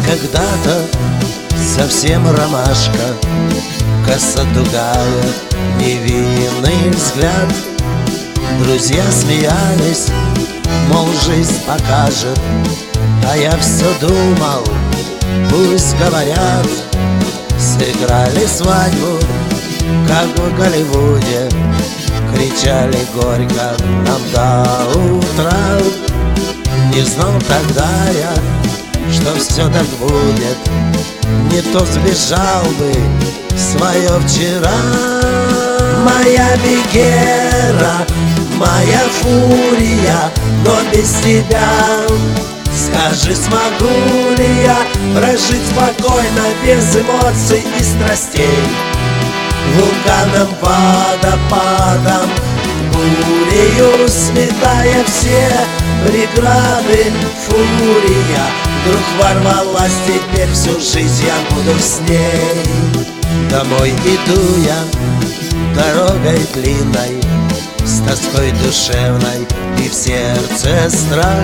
когда-то совсем ромашка, косо-дугая, невинный взгляд. Друзья смеялись, мол, жизнь покажет, а я все думал, пусть говорят. Сыграли свадьбу, как в Голливуде, кричали горько нам до утра. Не знал тогда я, что все так будет, не то сбежал бы в свое вчера. Моя Мегера, моя фурия, но без тебя. Скажи, смогу ли я прожить спокойно, без эмоций и страстей? Вулканом, водопадом, бурею сметая все преграды, фурия вдруг ворвалась, теперь всю жизнь я буду с ней. Домой иду я дорогой длинной, с тоской душевной и в сердце страх.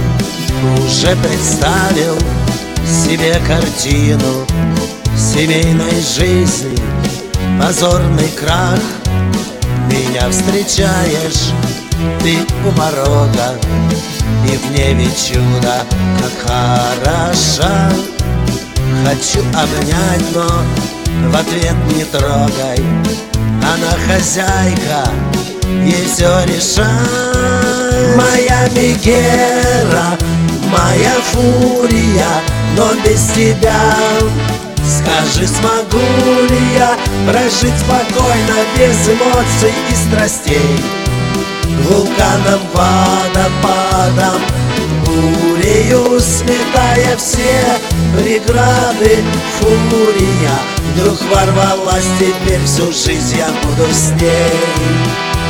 Уже представил себе картину семейной жизни, позорный крах. Меня встречаешь ты у порога, и в небе чудо, как хороша. Хочу обнять, но в ответ не трогай, она хозяйка, ей все решай. Моя Мегера, моя фурия, но без тебя. Скажи, смогу ли я прожить спокойно, без эмоций и страстей? Вулканом, водопадом, бурею сметая все преграды, фурия вдруг ворвалась, теперь всю жизнь я буду с ней.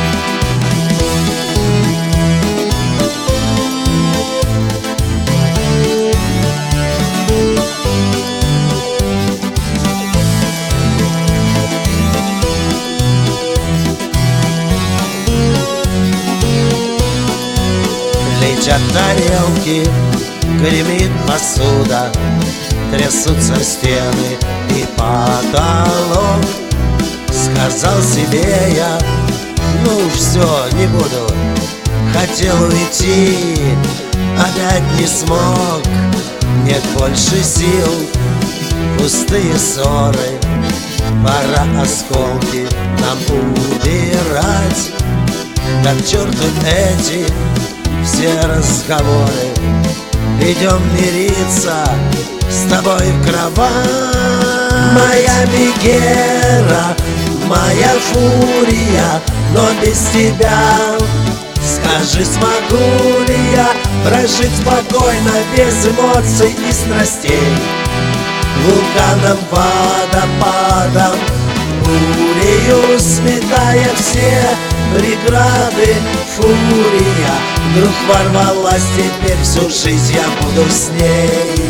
Летят тарелки, гремит посуда, трясутся стены и потолок. Сказал себе я, ну все, не буду. Хотел уйти, опять не смог. Нет больше сил, пустые ссоры, пора осколки нам убирать. Да к черту эти все разговоры, идем мириться с тобой в кровать. Моя Мегера, моя фурия, но без тебя. Скажи, смогу ли я прожить спокойно, без эмоций и страстей? Вулканом, водопадом, бурею сметая все преграды, фурия вдруг ворвалась, теперь всю жизнь я буду с ней.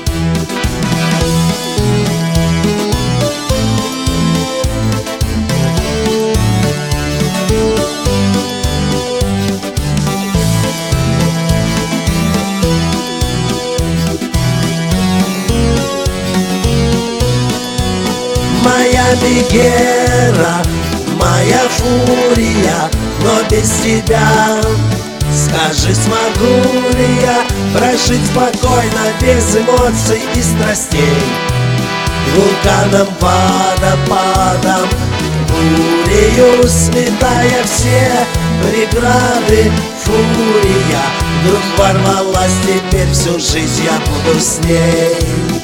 Моя Мегера, моя фурия, но без тебя. Скажи, смогу ли я прожить спокойно, без эмоций и страстей? Вулканом, водопадом, бурею сметая все преграды, фурия вдруг ворвалась, теперь всю жизнь я буду с ней.